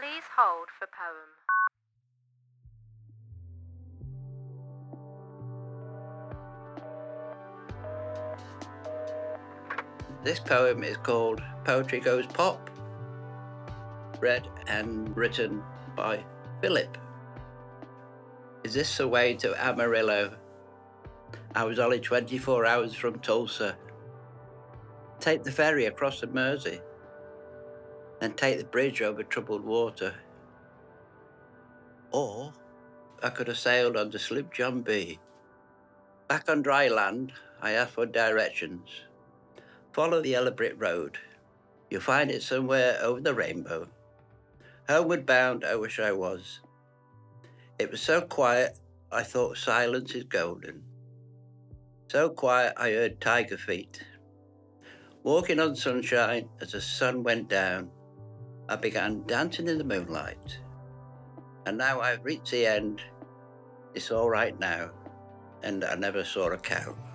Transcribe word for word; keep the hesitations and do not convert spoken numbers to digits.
Please hold for poem. This poem is called Poetry Goes Pop, read and written by Philip. Is this the way to Amarillo? I was only twenty-four hours from Tulsa. Take the ferry across the Mersey, then take the bridge over troubled water. Or I could have sailed on the sloop John B. Back on dry land, I asked for directions. Follow the yellow brick road. You'll find it somewhere over the rainbow. Homeward bound, I wish I was. It was so quiet, I thought silence is golden. So quiet, I heard tiger feet. Walking on sunshine as the sun went down, I began dancing in the moonlight. And now I've reached the end. It's all right now, and I never saw a cow.